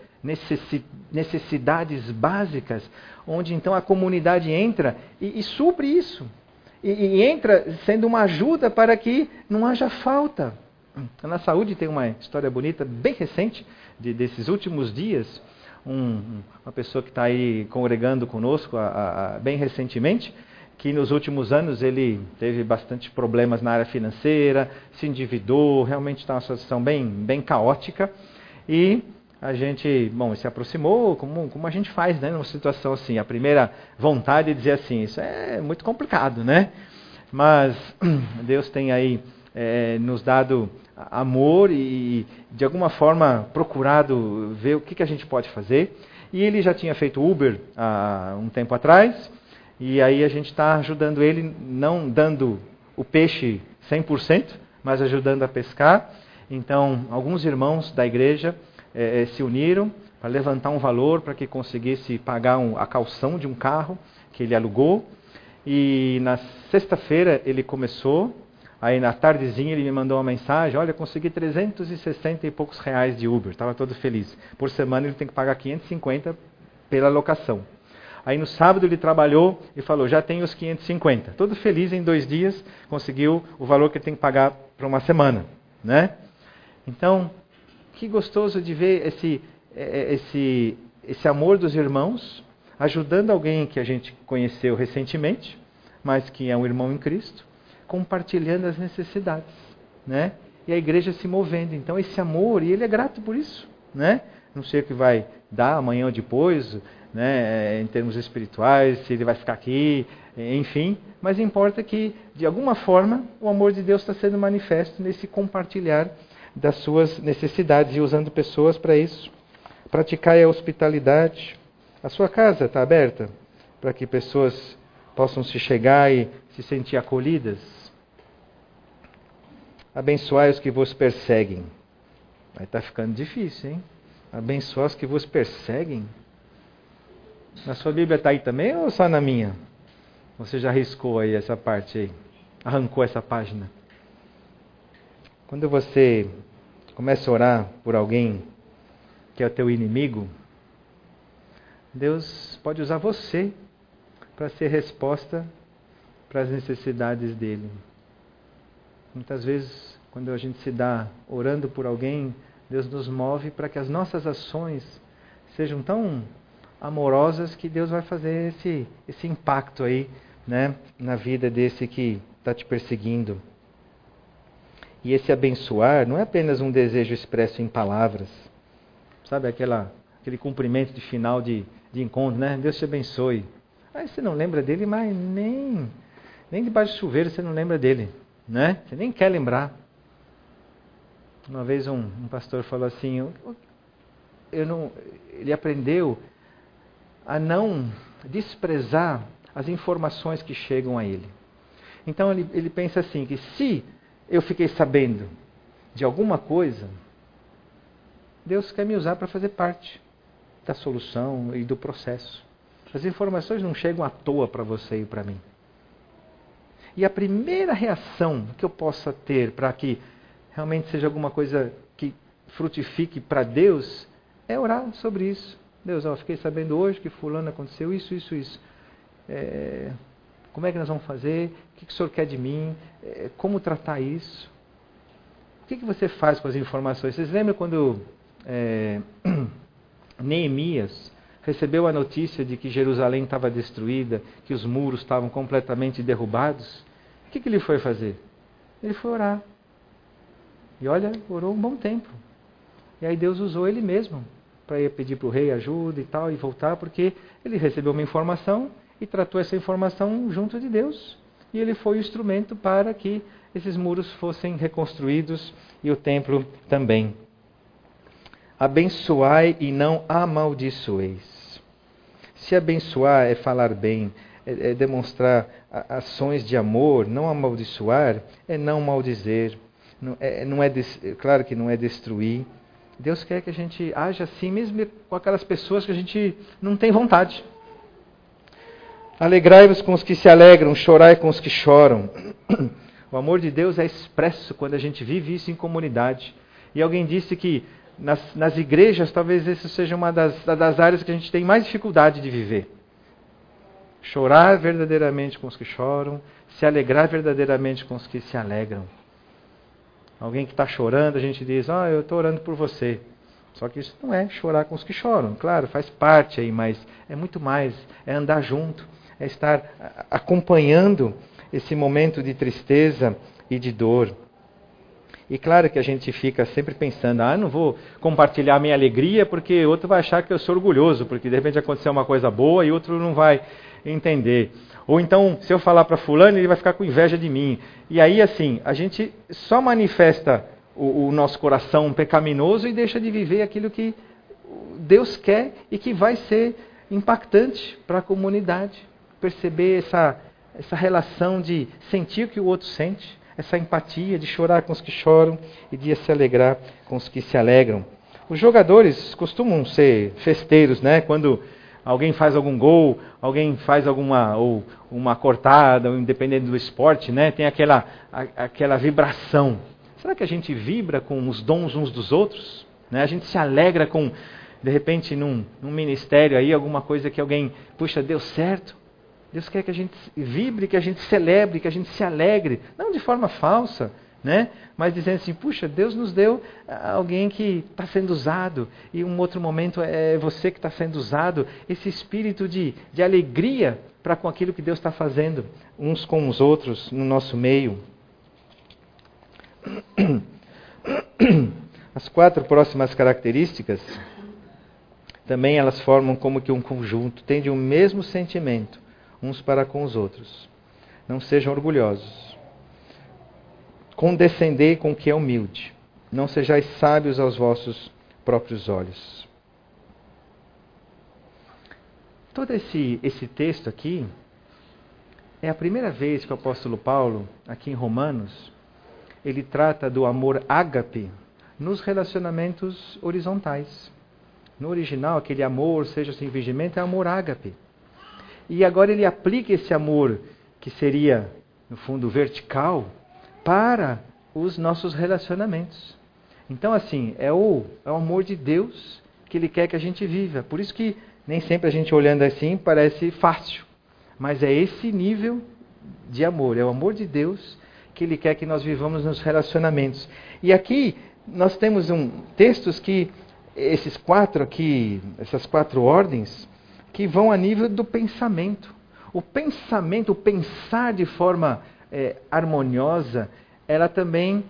necessidades básicas, onde então a comunidade entra e supre isso. E entra sendo uma ajuda para que não haja falta. Na saúde tem uma história bonita, bem recente, desses últimos dias. Uma pessoa que está aí congregando conosco bem recentemente, que nos últimos anos ele teve bastante problemas na área financeira, se endividou, realmente está uma situação bem caótica. E a gente, se aproximou, como a gente faz, né, numa situação assim. A primeira vontade é dizer assim, isso é muito complicado, né? Mas Deus tem aí nos dado amor e, de alguma forma, procurado ver o que a gente pode fazer. E ele já tinha feito Uber há um tempo atrás, e aí a gente está ajudando ele, não dando o peixe 100%, mas ajudando a pescar. Então, alguns irmãos da igreja se uniram para levantar um valor para que conseguisse pagar a caução de um carro que ele alugou. E na sexta-feira ele começou, aí na tardezinha ele me mandou uma mensagem, olha, consegui 360 e poucos reais de Uber, estava todo feliz. Por semana ele tem que pagar 550 pela locação. Aí no sábado ele trabalhou e falou, já tenho os 550. Todo feliz, em 2 dias conseguiu o valor que ele tem que pagar para uma semana, né? Então, que gostoso de ver esse amor dos irmãos, ajudando alguém que a gente conheceu recentemente, mas que é um irmão em Cristo, compartilhando as necessidades, né? E a igreja se movendo. Então esse amor, e ele é grato por isso, né? Não sei o que vai dar amanhã ou depois, né? Em termos espirituais, se ele vai ficar aqui, enfim. Mas importa que, de alguma forma, o amor de Deus está sendo manifesto nesse compartilhar das suas necessidades e usando pessoas para isso. Praticar a hospitalidade. A sua casa está aberta para que pessoas possam se chegar e se sentir acolhidas? Abençoai os que vos perseguem. Vai estar ficando difícil, hein? Abençoar os que vos perseguem. Na sua Bíblia está aí também ou só na minha? Você já riscou aí essa parte aí? Arrancou essa página? Quando você começa a orar por alguém que é o teu inimigo, Deus pode usar você para ser resposta para as necessidades dele. Muitas vezes, quando a gente se dá orando por alguém, Deus nos move para que as nossas ações sejam tão amorosas que Deus vai fazer esse impacto aí, né, na vida desse que está te perseguindo. E esse abençoar não é apenas um desejo expresso em palavras. Sabe aquele cumprimento de final de encontro, né? Deus te abençoe. Aí você não lembra dele, mas nem debaixo do chuveiro você não lembra dele, né? Você nem quer lembrar. Uma vez um pastor falou assim, ele aprendeu a não desprezar as informações que chegam a ele. Então ele pensa assim, que se eu fiquei sabendo de alguma coisa, Deus quer me usar para fazer parte da solução e do processo. As informações não chegam à toa para você e para mim. E a primeira reação que eu possa ter para que realmente seja alguma coisa que frutifique para Deus é orar sobre isso. Deus, fiquei sabendo hoje que fulano aconteceu isso. Como é que nós vamos fazer? O que o Senhor quer de mim? Como tratar isso? O que você faz com as informações? Vocês lembram quando Neemias recebeu a notícia de que Jerusalém estava destruída, que os muros estavam completamente derrubados? O que ele foi fazer? Ele foi orar. E olha, orou um bom tempo. E aí Deus usou ele mesmo para ir pedir para o rei ajuda e tal, e voltar, porque ele recebeu uma informação e tratou essa informação junto de Deus. E ele foi o instrumento para que esses muros fossem reconstruídos e o templo também. Abençoai e não amaldiçoeis. Se abençoar é falar bem, é demonstrar ações de amor, não amaldiçoar é não maldizer. Claro que não é destruir. Deus quer que a gente haja assim, mesmo com aquelas pessoas que a gente não tem vontade. Alegrai-vos com os que se alegram, chorai com os que choram. O amor de Deus é expresso quando a gente vive isso em comunidade. E alguém disse que nas igrejas talvez essa seja uma das áreas que a gente tem mais dificuldade de viver. Chorar verdadeiramente com os que choram, se alegrar verdadeiramente com os que se alegram. Alguém que está chorando, a gente diz, eu estou orando por você. Só que isso não é chorar com os que choram. Claro, faz parte aí, mas é muito mais. É andar junto, é estar acompanhando esse momento de tristeza e de dor. E claro que a gente fica sempre pensando, não vou compartilhar minha alegria porque outro vai achar que eu sou orgulhoso, porque de repente aconteceu uma coisa boa e outro não vai entender. Ou então, se eu falar para fulano, ele vai ficar com inveja de mim. E aí, assim, a gente só manifesta o nosso coração pecaminoso e deixa de viver aquilo que Deus quer e que vai ser impactante para a comunidade. Perceber essa relação de sentir o que o outro sente, essa empatia de chorar com os que choram e de se alegrar com os que se alegram. Os jogadores costumam ser festeiros, né? Quando alguém faz algum gol, alguém faz uma cortada, independente do esporte, né? Tem aquela vibração. Será que a gente vibra com os dons uns dos outros? Né? A gente se alegra com, de repente, num ministério aí, alguma coisa que alguém, puxa, deu certo. Deus quer que a gente vibre, que a gente celebre, que a gente se alegre. Não de forma falsa, né? Mas dizendo assim, puxa, Deus nos deu alguém que está sendo usado. E um outro momento é você que está sendo usado. Esse espírito de alegria para com aquilo que Deus está fazendo, uns com os outros, no nosso meio. As 4 próximas características, também elas formam como que um conjunto, têm o mesmo sentimento, uns para com os outros. Não sejam orgulhosos. Condescendei com o que é humilde. Não sejais sábios aos vossos próprios olhos. Todo esse texto aqui é a primeira vez que o apóstolo Paulo, aqui em Romanos, ele trata do amor ágape nos relacionamentos horizontais. No original, aquele amor, seja sem fingimento, é amor ágape. E agora ele aplica esse amor, que seria, no fundo, vertical, para os nossos relacionamentos. Então, assim, é o amor de Deus que Ele quer que a gente viva. Por isso que nem sempre a gente olhando assim parece fácil. Mas é esse nível de amor, é o amor de Deus que Ele quer que nós vivamos nos relacionamentos. E aqui nós temos textos que, essas 4 ordens, que vão a nível do pensamento. O pensamento, o pensar de forma harmoniosa, ela também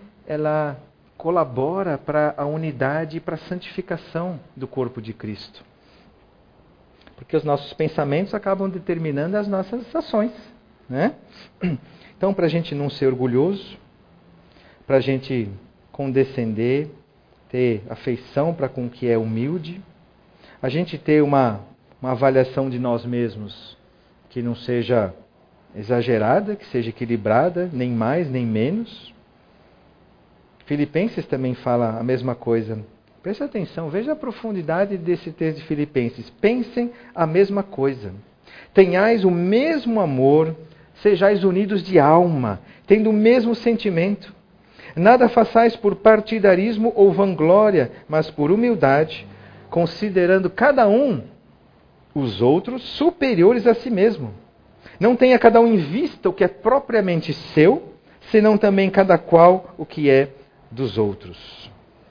colabora para a unidade e para a santificação do corpo de Cristo. Porque os nossos pensamentos acabam determinando as nossas ações, né? Então, para a gente não ser orgulhoso, para a gente condescender, ter afeição para com o que é humilde, a gente ter uma avaliação de nós mesmos que não seja exagerada, que seja equilibrada, nem mais, nem menos. Filipenses também fala a mesma coisa. Preste atenção, veja a profundidade desse texto de Filipenses. Pensem a mesma coisa. Tenhais o mesmo amor, sejais unidos de alma, tendo o mesmo sentimento. Nada façais por partidarismo ou vanglória, mas por humildade, considerando cada um os outros superiores a si mesmo. Não tenha cada um em vista o que é propriamente seu, senão também cada qual o que é dos outros.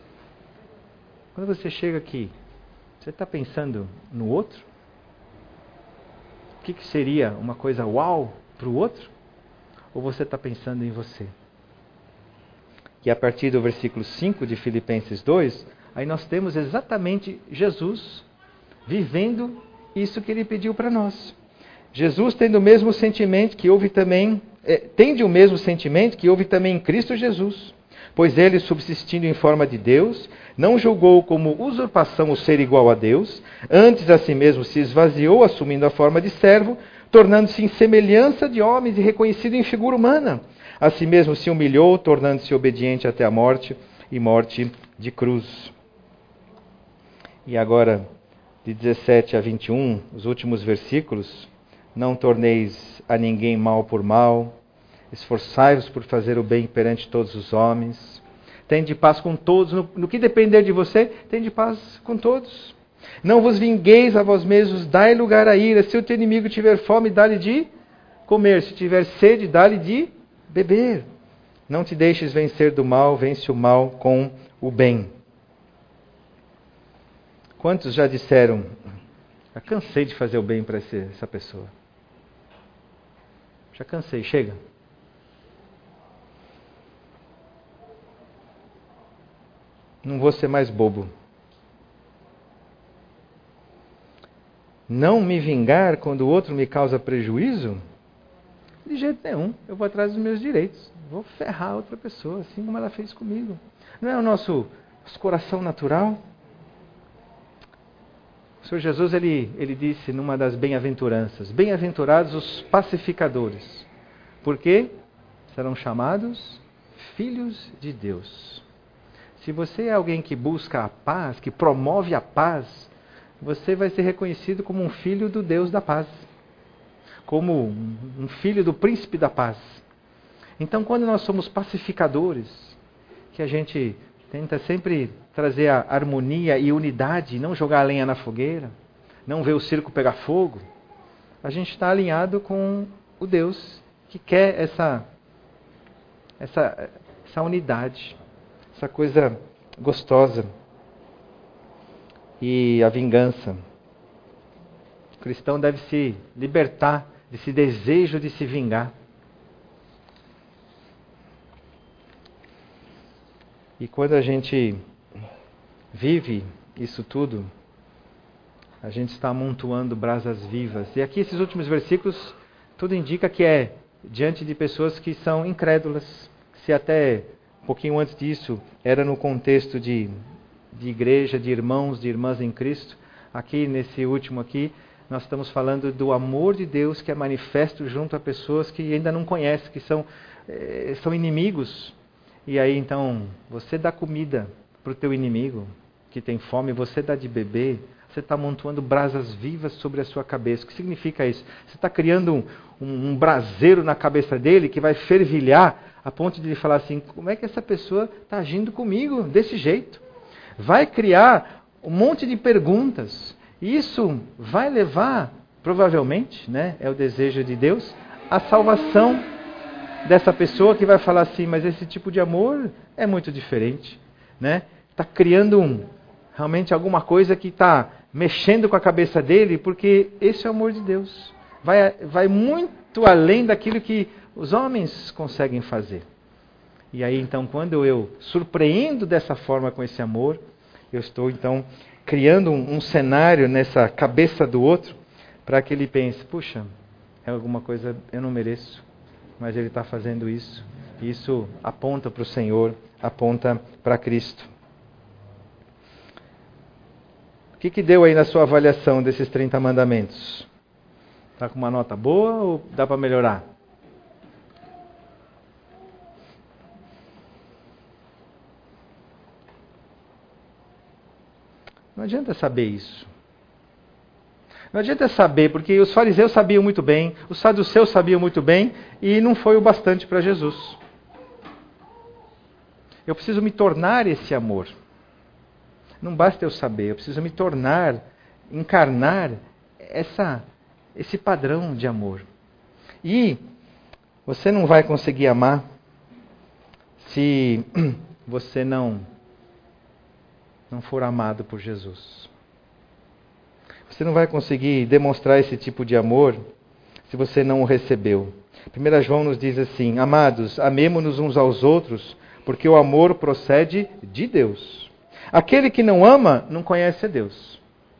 Quando você chega aqui, você está pensando no outro? O que seria uma coisa uau para o outro? Ou você está pensando em você? E a partir do versículo 5 de Filipenses 2, aí nós temos exatamente Jesus vivendo isso que ele pediu para nós. Jesus tendo o mesmo sentimento que houve também, tende o mesmo sentimento que houve também em Cristo Jesus. Pois ele, subsistindo em forma de Deus, não julgou como usurpação o ser igual a Deus, antes a si mesmo se esvaziou, assumindo a forma de servo, tornando-se em semelhança de homens e reconhecido em figura humana. A si mesmo se humilhou, tornando-se obediente até a morte, e morte de cruz. E agora, de 17 a 21, os últimos versículos: não torneis a ninguém mal por mal, esforçai-vos por fazer o bem perante todos os homens, tende paz com todos, no que depender de você, tende paz com todos. Não vos vingueis a vós mesmos, dai lugar à ira. Se o teu inimigo tiver fome, dá-lhe de comer, se tiver sede, dá-lhe de beber. Não te deixes vencer do mal, vence o mal com o bem. Quantos já disseram, já cansei de fazer o bem para essa pessoa? Já cansei, chega. Não vou ser mais bobo. Não me vingar quando o outro me causa prejuízo? De jeito nenhum. Eu vou atrás dos meus direitos. Vou ferrar a outra pessoa, assim como ela fez comigo. Não é o nosso coração natural? O Senhor Jesus, ele disse numa das bem-aventuranças: bem-aventurados os pacificadores, porque serão chamados filhos de Deus. Se você é alguém que busca a paz, que promove a paz, você vai ser reconhecido como um filho do Deus da paz, como um filho do príncipe da paz. Então, quando nós somos pacificadores, que a gente tenta sempre trazer a harmonia e unidade, não jogar a lenha na fogueira, não ver o circo pegar fogo, a gente está alinhado com o Deus que quer essa unidade, essa coisa gostosa. E a vingança. O cristão deve se libertar desse desejo de se vingar. E quando a gente vive isso tudo, a gente está amontoando brasas vivas. E aqui esses últimos versículos, tudo indica que é diante de pessoas que são incrédulas. Se até um pouquinho antes disso era no contexto de igreja, de irmãos, de irmãs em Cristo, aqui nesse último aqui, nós estamos falando do amor de Deus que é manifesto junto a pessoas que ainda não conhecem, que são inimigos. E aí então, você dá comida para o teu inimigo que tem fome, você dá de beber, você está amontoando brasas vivas sobre a sua cabeça. O que significa isso? Você está criando um braseiro na cabeça dele que vai fervilhar a ponto de ele falar assim: como é que essa pessoa está agindo comigo desse jeito? Vai criar um monte de perguntas. E isso vai levar, provavelmente, né, é o desejo de Deus, a salvação dessa pessoa que vai falar assim: mas esse tipo de amor é muito diferente, né? Está criando realmente alguma coisa que está mexendo com a cabeça dele, porque esse é o amor de Deus. Vai muito além daquilo que os homens conseguem fazer. E aí então, quando eu surpreendo dessa forma com esse amor, eu estou então criando um cenário nessa cabeça do outro, para que ele pense, puxa, é alguma coisa eu não mereço, mas ele está fazendo isso. E isso aponta para o Senhor, aponta para Cristo. O que deu aí na sua avaliação desses 30 mandamentos? Está com uma nota boa ou dá para melhorar? Não adianta saber isso. Não adianta saber, porque os fariseus sabiam muito bem, os saduceus sabiam muito bem, e não foi o bastante para Jesus. Eu preciso me tornar esse amor. Não basta eu saber, eu preciso me tornar, encarnar esse padrão de amor. E você não vai conseguir amar se você não for amado por Jesus. Você não vai conseguir demonstrar esse tipo de amor se você não o recebeu. 1 João nos diz assim: amados, amemo-nos uns aos outros, porque o amor procede de Deus. Aquele que não ama, não conhece a Deus.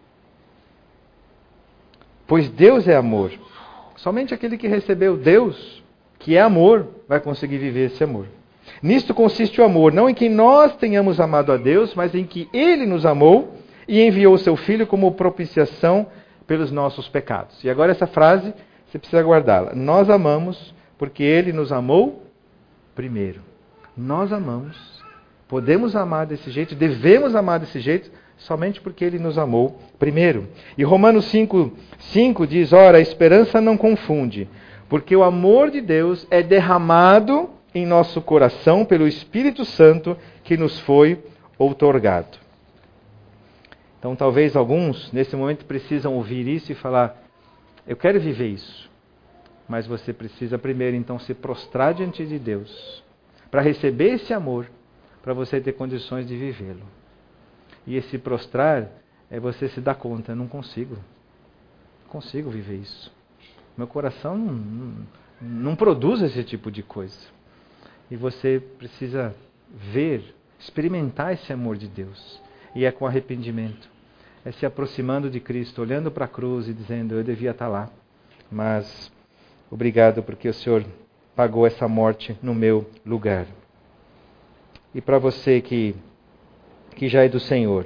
Pois Deus é amor. Somente aquele que recebeu Deus, que é amor, vai conseguir viver esse amor. Nisto consiste o amor, não em que nós tenhamos amado a Deus, mas em que Ele nos amou e enviou o seu Filho como propiciação pelos nossos pecados. E agora essa frase, você precisa guardá-la. Nós amamos porque Ele nos amou primeiro. Nós amamos, podemos amar desse jeito, devemos amar desse jeito, somente porque Ele nos amou primeiro. E Romanos 5 diz, ora, a esperança não confunde, porque o amor de Deus é derramado em nosso coração pelo Espírito Santo que nos foi outorgado. Então talvez alguns nesse momento precisam ouvir isso e falar, eu quero viver isso. Mas você precisa primeiro então se prostrar diante de Deus, para receber esse amor, para você ter condições de vivê-lo. E esse prostrar é você se dar conta, não consigo viver isso. Meu coração não produz esse tipo de coisa. E você precisa ver, experimentar esse amor de Deus. E é com arrependimento. É se aproximando de Cristo, olhando para a cruz e dizendo, eu devia estar lá. Mas obrigado porque o Senhor pagou essa morte no meu lugar. E para você que já é do Senhor,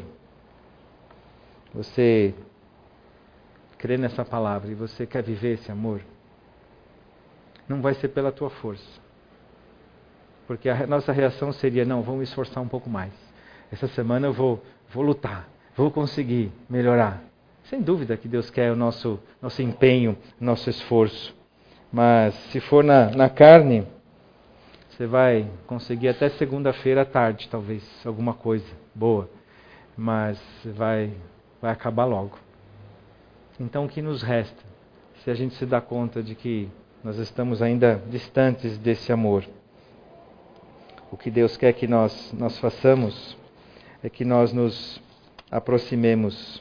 você crê nessa palavra e você quer viver esse amor, não vai ser pela tua força. Porque a nossa reação seria, não, vamos me esforçar um pouco mais. Essa semana eu vou lutar, vou conseguir melhorar. Sem dúvida que Deus quer o nosso empenho, nosso esforço. Mas se for na carne, você vai conseguir até segunda-feira à tarde, talvez, alguma coisa boa. Mas vai acabar logo. Então o que nos resta? Se a gente se dá conta de que nós estamos ainda distantes desse amor. O que Deus quer que nós façamos é que nós nos aproximemos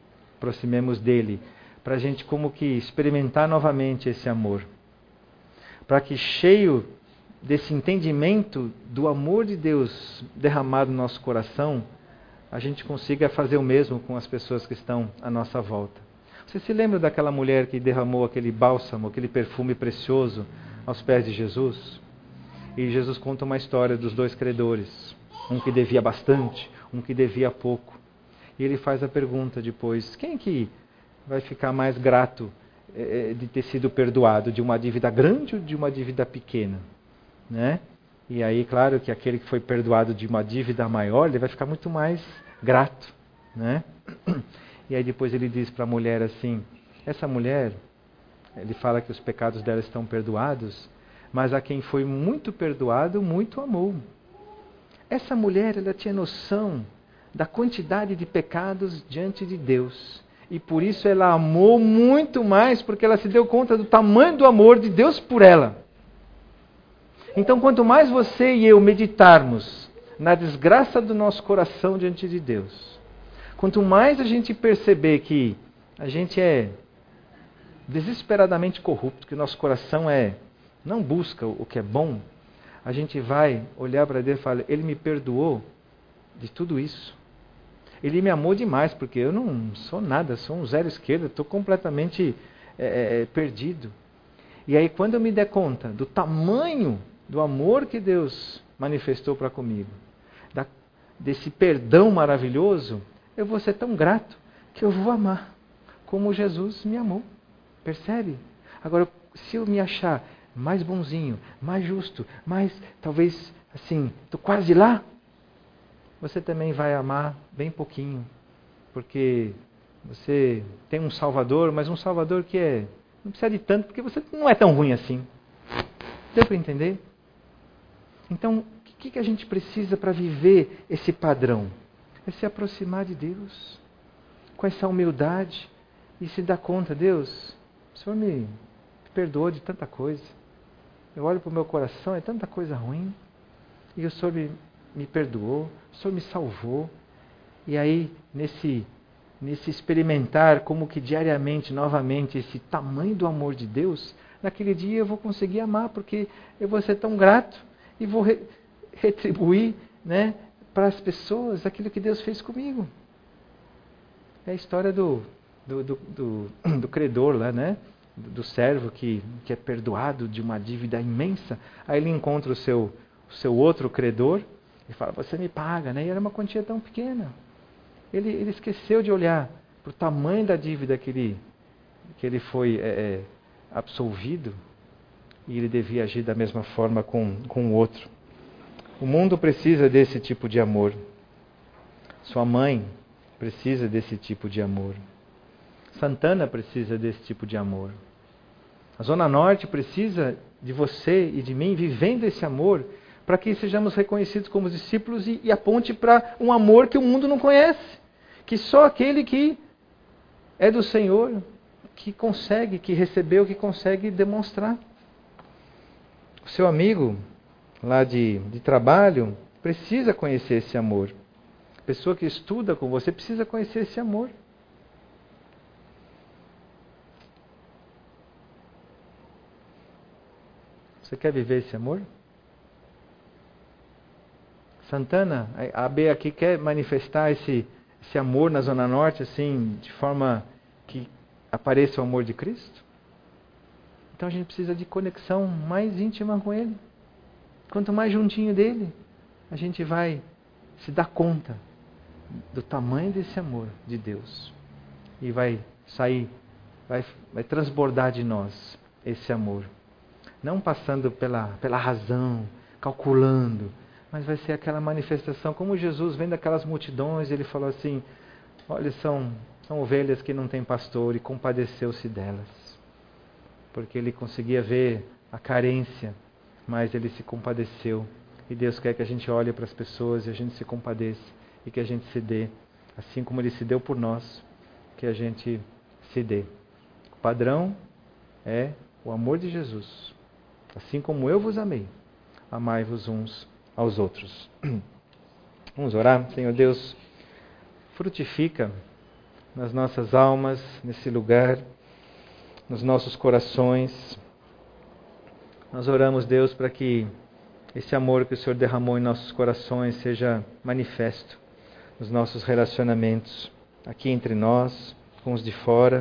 dEle, para a gente como que experimentar novamente esse amor. Para que cheio desse entendimento do amor de Deus derramado no nosso coração, a gente consiga fazer o mesmo com as pessoas que estão à nossa volta. Você se lembra daquela mulher que derramou aquele bálsamo, aquele perfume precioso aos pés de Jesus? E Jesus conta uma história dos dois credores, um que devia bastante, um que devia pouco. E ele faz a pergunta depois, quem que vai ficar mais grato de ter sido perdoado, de uma dívida grande ou de uma dívida pequena? Né? E aí, claro que aquele que foi perdoado de uma dívida maior, ele vai ficar muito mais grato. Né? E aí depois ele diz para a mulher assim, essa mulher, ele fala que os pecados dela estão perdoados, mas a quem foi muito perdoado, muito amou. Essa mulher, ela tinha noção da quantidade de pecados diante de Deus. E por isso ela amou muito mais, porque ela se deu conta do tamanho do amor de Deus por ela. Então, quanto mais você e eu meditarmos na desgraça do nosso coração diante de Deus, quanto mais a gente perceber que a gente é desesperadamente corrupto, que o nosso coração é não busca o que é bom, a gente vai olhar para Deus e falar, Ele me perdoou de tudo isso. Ele me amou demais, porque eu não sou nada, sou um zero esquerda, estou completamente perdido. E aí quando eu me der conta do tamanho do amor que Deus manifestou para comigo, desse perdão maravilhoso, eu vou ser tão grato que eu vou amar como Jesus me amou. Percebe? Agora, se eu me achar mais bonzinho, mais justo, mais, talvez, assim, estou quase lá, você também vai amar bem pouquinho. Porque você tem um Salvador, mas um Salvador que não precisa de tanto, porque você não é tão ruim assim. Deu para entender? Então, o que a gente precisa para viver esse padrão? É se aproximar de Deus, com essa humildade, e se dar conta, Deus, o Senhor me perdoou de tanta coisa. Eu olho para o meu coração, é tanta coisa ruim, e o Senhor me perdoou, o Senhor me salvou. E aí, nesse experimentar como que diariamente, novamente, esse tamanho do amor de Deus, naquele dia eu vou conseguir amar, porque eu vou ser tão grato e vou retribuir, né, para as pessoas aquilo que Deus fez comigo. É a história do credor lá, né? Do servo que é perdoado de uma dívida imensa. Aí ele encontra o seu outro credor e fala, você me paga, né? E era uma quantia tão pequena. Ele esqueceu de olhar para o tamanho da dívida que ele foi absolvido, e ele devia agir da mesma forma com o outro. O mundo precisa desse tipo de amor. Sua mãe precisa desse tipo de amor. Santana precisa desse tipo de amor. A Zona Norte precisa de você e de mim vivendo esse amor, para que sejamos reconhecidos como discípulos e aponte para um amor que o mundo não conhece. Que só aquele que é do Senhor, que recebeu, que consegue demonstrar. O seu amigo lá de trabalho precisa conhecer esse amor. A pessoa que estuda com você precisa conhecer esse amor. Você quer viver esse amor? Santana, a AB aqui quer manifestar esse amor na Zona Norte, assim, de forma que apareça o amor de Cristo? Então a gente precisa de conexão mais íntima com Ele. Quanto mais juntinho dele, a gente vai se dar conta do tamanho desse amor de Deus. E vai sair, vai transbordar de nós esse amor. Não passando pela razão, calculando, mas vai ser aquela manifestação, como Jesus vendo aquelas multidões, ele falou assim, olha, são ovelhas que não têm pastor, e compadeceu-se delas. Porque ele conseguia ver a carência, mas ele se compadeceu. E Deus quer que a gente olhe para as pessoas e a gente se compadeça, e que a gente se dê, assim como Ele se deu por nós, que a gente se dê. O padrão é o amor de Jesus. Assim como eu vos amei, amai-vos uns aos outros. Vamos orar. Senhor Deus, frutifica nas nossas almas, nesse lugar, nos nossos corações. Nós oramos, Deus, para que esse amor que o Senhor derramou em nossos corações seja manifesto nos nossos relacionamentos, aqui entre nós, com os de fora.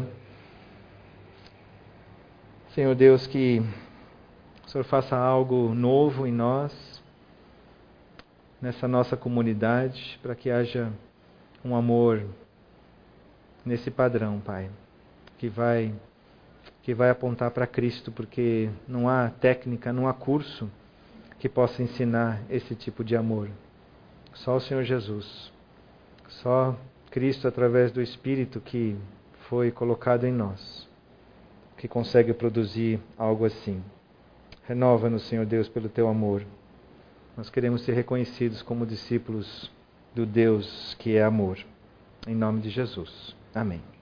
Senhor Deus, que o Senhor faça algo novo em nós, nessa nossa comunidade, para que haja um amor nesse padrão, Pai, que vai apontar para Cristo, porque não há técnica, não há curso que possa ensinar esse tipo de amor. Só o Senhor Jesus, só Cristo através do Espírito que foi colocado em nós, que consegue produzir algo assim. Renova-nos, Senhor Deus, pelo Teu amor. Nós queremos ser reconhecidos como discípulos do Deus que é amor. Em nome de Jesus. Amém.